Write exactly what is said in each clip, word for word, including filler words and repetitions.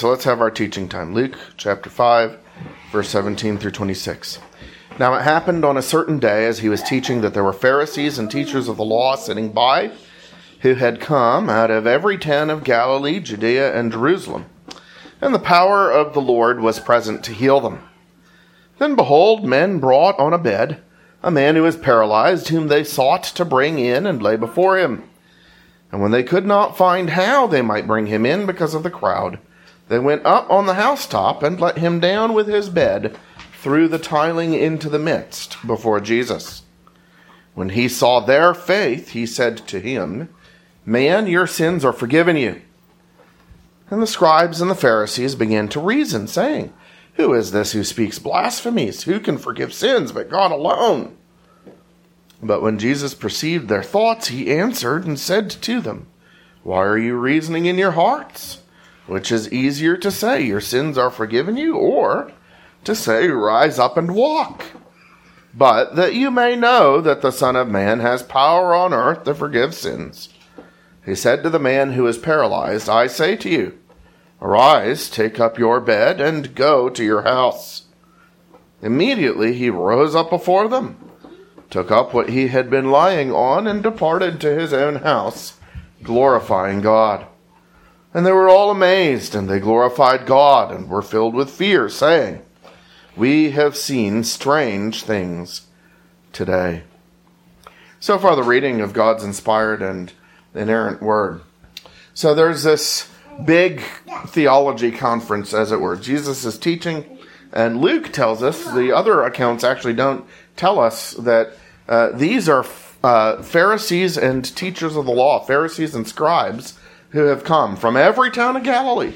So let's have our teaching time. Luke chapter five, verse seventeen through twenty-six. Now it happened on a certain day as he was teaching that there were Pharisees and teachers of the law sitting by, who had come out of every town of Galilee, Judea, and Jerusalem. And the power of the Lord was present to heal them. Then behold, men brought on a bed a man who was paralyzed, whom they sought to bring in and lay before him. And when they could not find how they might bring him in because of the crowd, they went up on the housetop and let him down with his bed through the tiling into the midst before Jesus. When he saw their faith, he said to him, "Man, your sins are forgiven you." And the scribes and the Pharisees began to reason, saying, "Who is this who speaks blasphemies? Who can forgive sins but God alone?" But when Jesus perceived their thoughts, he answered and said to them, "Why are you reasoning in your hearts? Which is easier to say, 'Your sins are forgiven you,' or to say, 'Rise up and walk'? But that you may know that the Son of Man has power on earth to forgive sins." He said to the man who was paralyzed, "I say to you, arise, take up your bed, and go to your house." Immediately he rose up before them, took up what he had been lying on, and departed to his own house, glorifying God. And they were all amazed, and they glorified God, and were filled with fear, saying, "We have seen strange things today." So far, the reading of God's inspired and inerrant word. So there's this big theology conference, as it were. Jesus is teaching, and Luke tells us, the other accounts actually don't tell us, that uh, these are uh, Pharisees and teachers of the law, Pharisees and scribes, who have come from every town of Galilee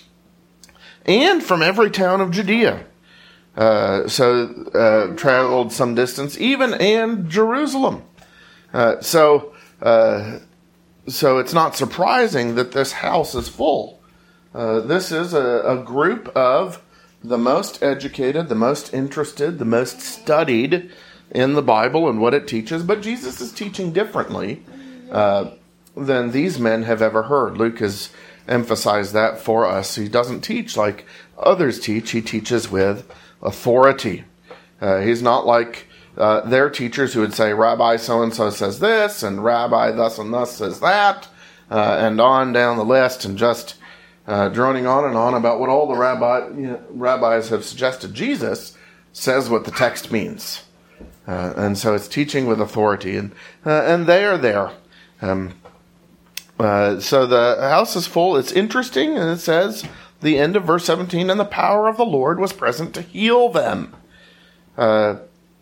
and from every town of Judea. Uh, so uh, traveled some distance, even and Jerusalem. Uh, so uh, so it's not surprising that this house is full. Uh, this is a, a group of the most educated, the most interested, the most studied in the Bible and what it teaches. But Jesus is teaching differently uh, than these men have ever heard. Luke has emphasized that for us. He doesn't teach like others teach. He teaches with authority. Uh, he's not like uh, their teachers who would say, "Rabbi so-and-so says this, and Rabbi thus and thus says that," uh, and on down the list, and just uh, droning on and on about what all the rabbi, you know, rabbis have suggested. Jesus says what the text means. Uh, and so it's teaching with authority. And, uh, and they are there. Um, Uh, so the house is full. It's interesting, and it says, the end of verse seventeen, "And the power of the Lord was present to heal them." Uh,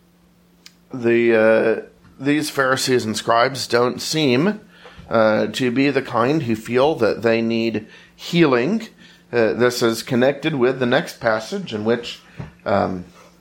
the uh, these Pharisees and scribes don't seem uh, to be the kind who feel that they need healing. Uh, this is connected with the next passage in which um,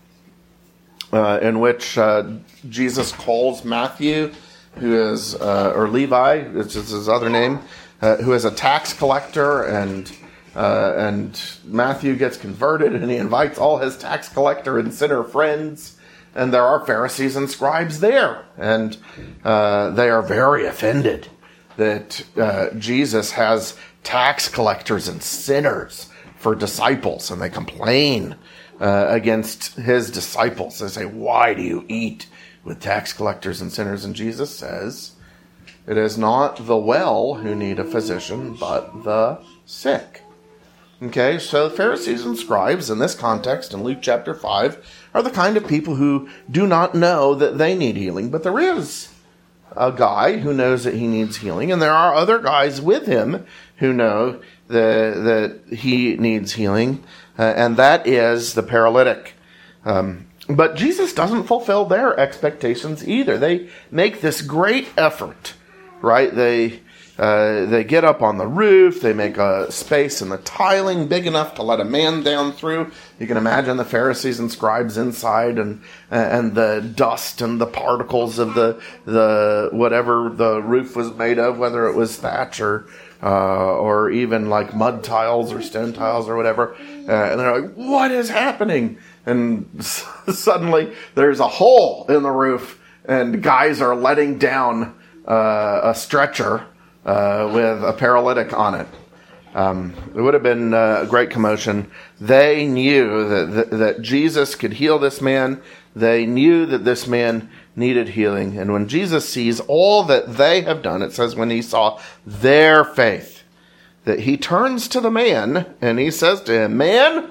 uh, in which uh, Jesus calls Matthew, who is, uh, or Levi, which is his other name, uh, who is a tax collector, and uh, and Matthew gets converted, and he invites all his tax collector and sinner friends, and there are Pharisees and scribes there, and uh, they are very offended that uh, Jesus has tax collectors and sinners for disciples, and they complain uh, against his disciples. They say, "Why do you eat with tax collectors and sinners?" And Jesus says, "It is not the well who need a physician, but the sick." Okay, so Pharisees and scribes in this context in Luke chapter five are the kind of people who do not know that they need healing. But there is a guy who knows that he needs healing, and there are other guys with him who know the, that he needs healing, uh, and that is the paralytic. Um, But Jesus doesn't fulfill their expectations either. They make this great effort, right? They uh, they get up on the roof. They make a space in the tiling big enough to let a man down through. You can imagine the Pharisees and scribes inside, and and the dust and the particles of the the whatever the roof was made of, whether it was thatch or uh, or even like mud tiles or stone tiles or whatever. Uh, and they're like, "What is happening?" And suddenly there's a hole in the roof, and guys are letting down uh, a stretcher uh, with a paralytic on it. Um, it would have been a great commotion. They knew that, that, that Jesus could heal this man. They knew that this man needed healing. And when Jesus sees all that they have done, it says when he saw their faith, that he turns to the man and he says to him, "Man,"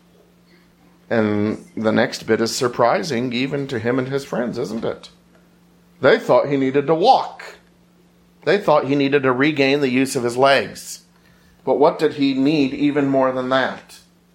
and the next bit is surprising even to him and his friends, isn't it? They thought he needed to walk. They thought he needed to regain the use of his legs. But what did he need even more than that?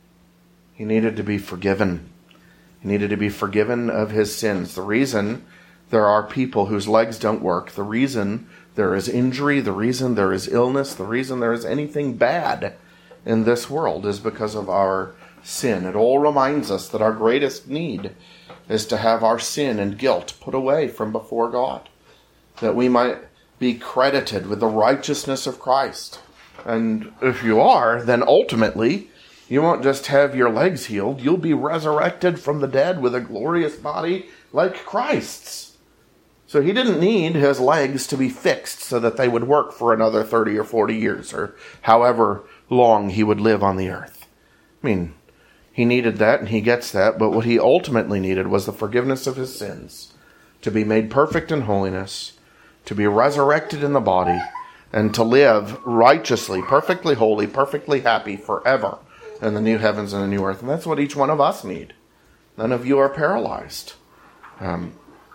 He needed to be forgiven. He needed to be forgiven of his sins. The reason there are people whose legs don't work, the reason there is injury, the reason there is illness, the reason there is anything bad in this world is because of our sin. It all reminds us that our greatest need is to have our sin and guilt put away from before God, that we might be credited with the righteousness of Christ. And if you are, then ultimately, you won't just have your legs healed, you'll be resurrected from the dead with a glorious body like Christ's. So he didn't need his legs to be fixed so that they would work for another thirty or forty years, or however long he would live on the earth. I mean, he needed that, and he gets that, but what he ultimately needed was the forgiveness of his sins, to be made perfect in holiness, to be resurrected in the body, and to live righteously, perfectly holy, perfectly happy forever in the new heavens and the new earth. And that's what each one of us need. None of you are paralyzed. Um,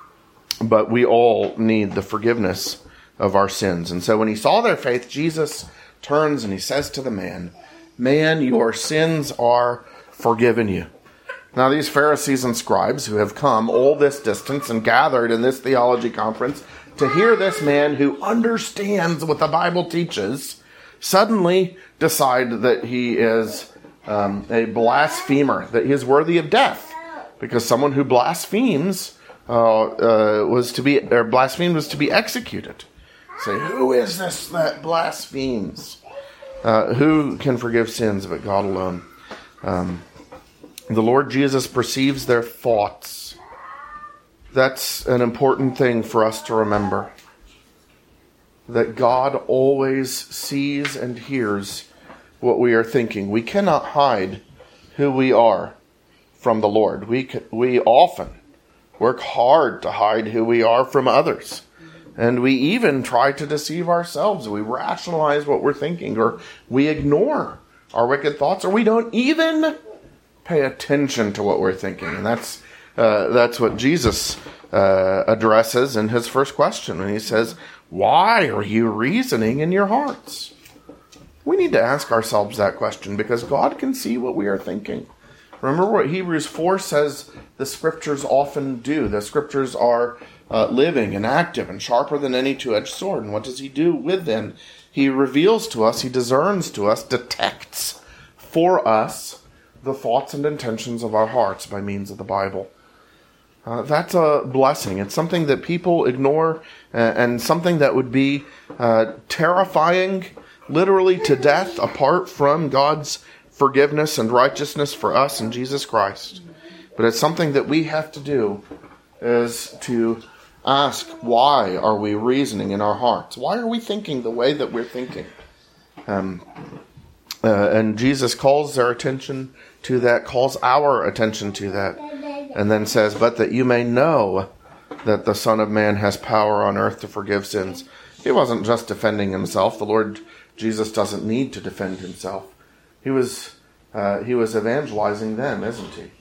but we all need the forgiveness of our sins. And so when he saw their faith, Jesus turns and he says to the man, "Man, your sins are forgiven you." Now these Pharisees and scribes who have come all this distance and gathered in this theology conference to hear this man who understands what the Bible teaches suddenly decide that he is um, a blasphemer, that he is worthy of death, because someone who blasphemes uh, uh, was to be, or blasphemed was to be executed. Say, who is this that blasphemes? Uh, who can forgive sins but God alone? Um, the Lord Jesus perceives their thoughts. That's an important thing for us to remember. That God always sees and hears what we are thinking. We cannot hide who we are from the Lord. We we often work hard to hide who we are from others. And we even try to deceive ourselves. We rationalize what we're thinking, or we ignore our wicked thoughts, or we don't even pay attention to what we're thinking. And that's uh, that's what Jesus uh, addresses in his first question when he says, "Why are you reasoning in your hearts?" We need to ask ourselves that question because God can see what we are thinking. Remember what Hebrews four says the scriptures often do. The scriptures are uh, living and active and sharper than any two-edged sword. And what does he do with them? He reveals to us, he discerns to us, detects for us the thoughts and intentions of our hearts by means of the Bible. Uh, that's a blessing. It's something that people ignore uh, and something that would be uh, terrifying, literally to death, apart from God's forgiveness and righteousness for us in Jesus Christ. But it's something that we have to do, is to ask, why are we reasoning in our hearts? Why are we thinking the way that we're thinking? Um, uh, and Jesus calls their attention to that, calls our attention to that, and then says, "But that you may know that the Son of Man has power on earth to forgive sins." He wasn't just defending himself. The Lord Jesus doesn't need to defend himself. He was uh, he was evangelizing them, isn't he?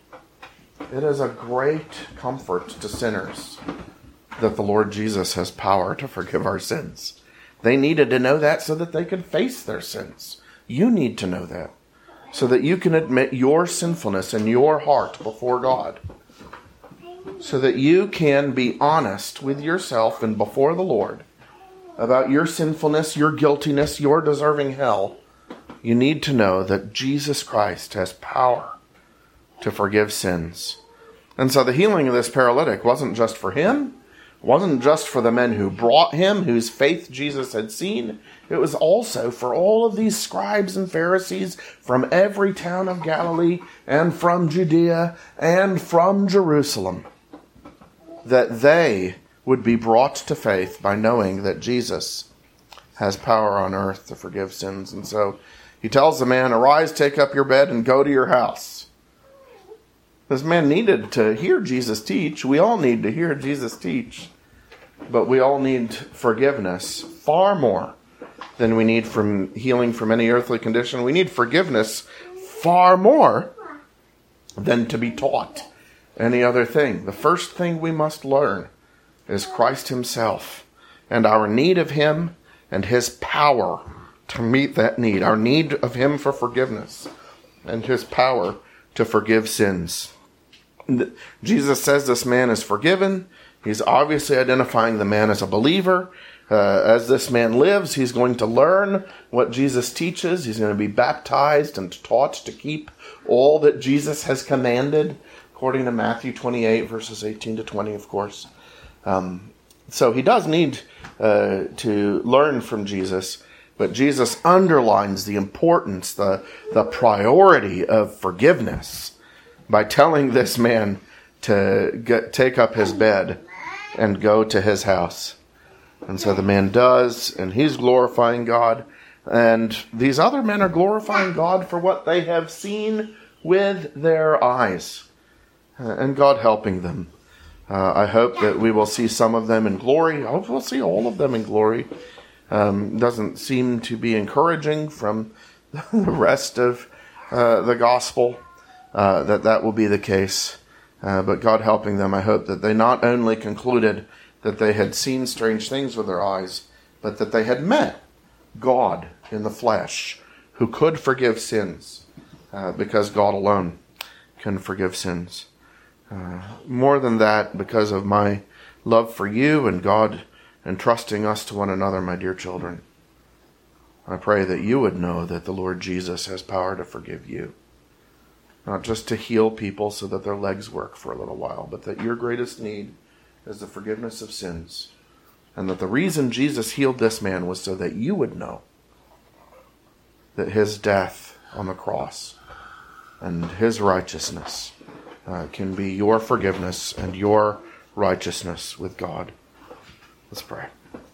It is a great comfort to sinners that the Lord Jesus has power to forgive our sins. They needed to know that so that they could face their sins. You need to know that so that you can admit your sinfulness in your heart before God, so that you can be honest with yourself and before the Lord about your sinfulness, your guiltiness, your deserving hell. You need to know that Jesus Christ has power to forgive sins. And so the healing of this paralytic wasn't just for him, wasn't just for the men who brought him, whose faith Jesus had seen. It was also for all of these scribes and Pharisees from every town of Galilee and from Judea and from Jerusalem, that they would be brought to faith by knowing that Jesus has power on earth to forgive sins. And so he tells the man, arise, take up your bed, and go to your house. This man needed to hear Jesus teach. We all need to hear Jesus teach. But we all need forgiveness far more than we need from healing from any earthly condition. We need forgiveness far more than to be taught any other thing. The first thing we must learn is Christ himself and our need of him and his power to meet that need. Our need of him for forgiveness and his power to forgive sins. Jesus says this man is forgiven. He's obviously identifying the man as a believer. Uh, as this man lives, he's going to learn what Jesus teaches. He's going to be baptized and taught to keep all that Jesus has commanded, according to Matthew twenty-eight, verses eighteen to twenty, of course. Um, so he does need uh, to learn from Jesus, but Jesus underlines the importance, the, the priority of forgiveness by telling this man to get, take up his bed and go to his house. And so the man does, and he's glorifying God. And these other men are glorifying God for what they have seen with their eyes. Uh, and God helping them. Uh, I hope that we will see some of them in glory. I hope we'll see all of them in glory. Um, doesn't seem to be encouraging from the rest of uh, the gospel uh, that that will be the case. Uh, but God helping them, I hope that they not only concluded that they had seen strange things with their eyes, but that they had met God in the flesh, who could forgive sins, uh, because God alone can forgive sins. Uh, more than that, because of my love for you and God entrusting us to one another, my dear children, I pray that you would know that the Lord Jesus has power to forgive you. Not just to heal people so that their legs work for a little while, but that your greatest need is the forgiveness of sins. And that the reason Jesus healed this man was so that you would know that his death on the cross and his righteousness uh, can be your forgiveness and your righteousness with God. Let's pray.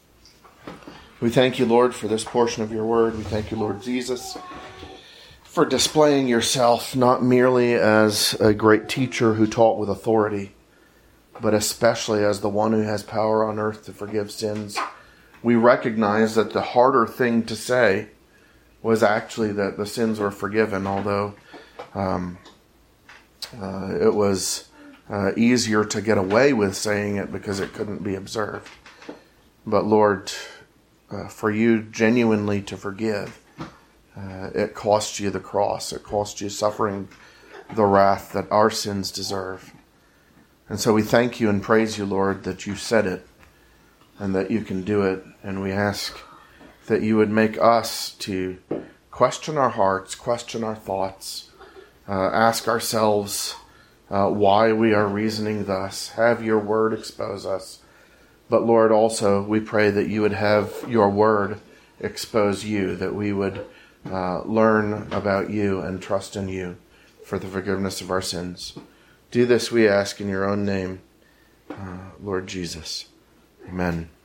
We thank you, Lord, for this portion of your word. We thank you, Lord Jesus, for displaying yourself not merely as a great teacher who taught with authority, but especially as the one who has power on earth to forgive sins. We recognize that the harder thing to say was actually that the sins were forgiven, although um, uh, it was uh, easier to get away with saying it because it couldn't be observed. But Lord, uh, for you genuinely to forgive, uh, it cost you the cross. It cost you suffering the wrath that our sins deserve. And so we thank you and praise you, Lord, that you said it and that you can do it. And we ask that you would make us to question our hearts, question our thoughts, uh, ask ourselves uh, why we are reasoning thus. Have your word expose us. But Lord, also we pray that you would have your word expose you, that we would uh, learn about you and trust in you for the forgiveness of our sins. Do this, we ask, in your own name, uh, Lord Jesus. Amen.